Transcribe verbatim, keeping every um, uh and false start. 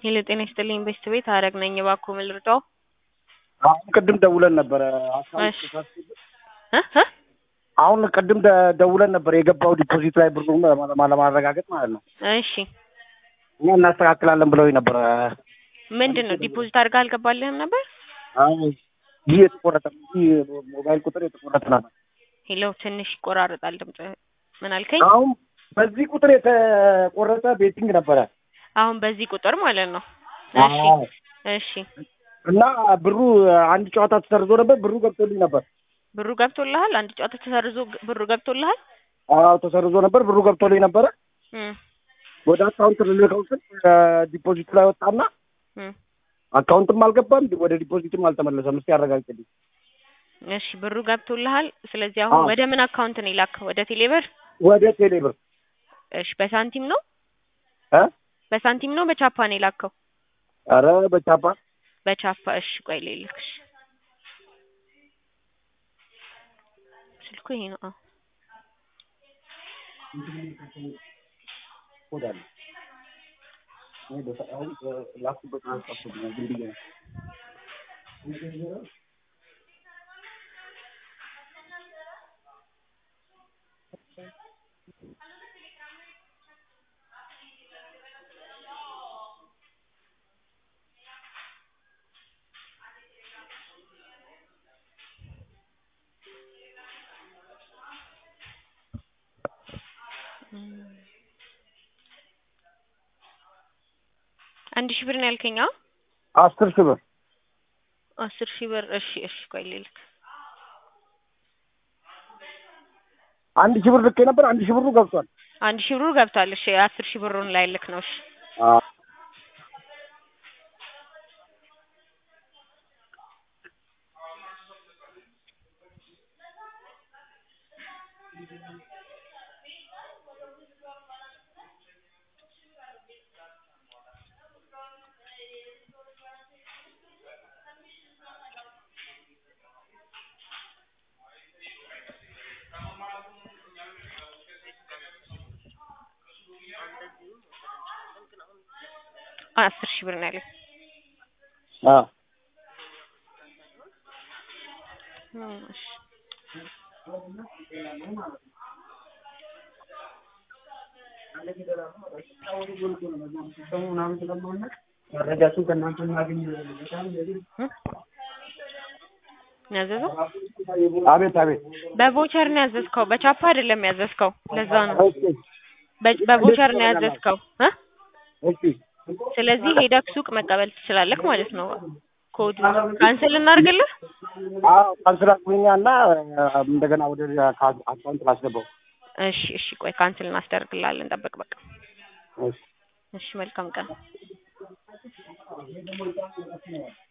ሄሎ ጤና ይስጥልኝ ቤስት ቤት ሀረግ ነኝ እባክዎ ምን ልርዳዎ? አሁን ቅድም ደውለን ነበር እሺ እ እ አሁን ቅድም ደውለን ነበር የገባው ዲፖዚት ላይ ብሩን ለማረጋገጥ ማለት ነው። እሺ እኛ እናስተካክላለን ብለውኝ ነበር። ምንድነው ዲፖዚት አድርገህ አልገባልህም ነበር? አዎ ይሄ የተቆረጠ ይሄ ሞባይል ቁጥር የተቆረጠ ነበር። ሄሎ ትንሽ ይቆራረጣል ድምጽህ ምን አልከኝ? አሁን በዚህ ቁጥር የተቆረጠ ቤቲንግ ነበረ። አሁን በዚህ ቁጥር ማለት ነው። እሺ እሺ እና ብሩ አንድ ጨዋታ ተሰርዞ ነበር ብሩ ገብቶልኝ ነበር። ብሩ ገብቶልሃል? አንድ ጨዋታ ተሰርዞ ብሩ ገብቶልሃል? አዎ ተሰርዞ ነበር ብሩ ገብቶልኝ ነበር። እም ወደ አካውንት ልልከው ስል ዲፖዚት ላይ ወጣና እም አካውንትም አልገባም ወደ ዲፖዚትም አልተመለሰም። እስቲ አረጋግጥልኝ። እሺ ብሩ ገብቶልሃል? ስለዚህ አሁን ወደ ምን አካውንት ነው የላከው? ወደ ቴሌብር? ወደ ቴሌብር። እሺ በሳንቲም ነው? እ በሳንቲም ነው በቻፓ ነው የላከው? አረ በቻፓ በቻፓ እሺ ቆይ ልልክሽ ስልኩ ይሄ ነው። ወዳለ ወይ በታው ላኩበት አስቀምጥ ነው እንዴ? አንድ ሺህ ብር ነው ያልከኝ? አስር ሺህ ብር አስር ሺህ ብር እሺ እሺ ቆይ ልልክ። አንድ ሺህ ብር ልኬ ነበር። አንድ ሺህ ብሩ ገብቷል። አንድ ሺህ ብሩ ገብቷል። እሺ አስር ሺህ ብሩን ላይ ልክ ነው። እሺ አዎ አስር ሺህ ብር ነው ያለኝ። አዎ እሺ ያዘዘው አቤት አቤት በቮቸር ነው ያዘዝከው? በቻፓ አይደለም ያዘዝከው። ለዛ ነው በቮቸር ነው ያዘዝከው እ እሺ ስለዚህ ሄደክ ሱቅ መቀበል ትችላለህ ማለት ነው። ኮድ ካንሰል እናድርግልህ? አዎ ካንሰል አድርጉኛና እንደገና ወደ አካውንት ላስገባው። እሺ እሺ ቆይ ካንሰል እናስደርግልሃለን ጠብቅ በቃ። እሺ እሺ መልካም ቀን።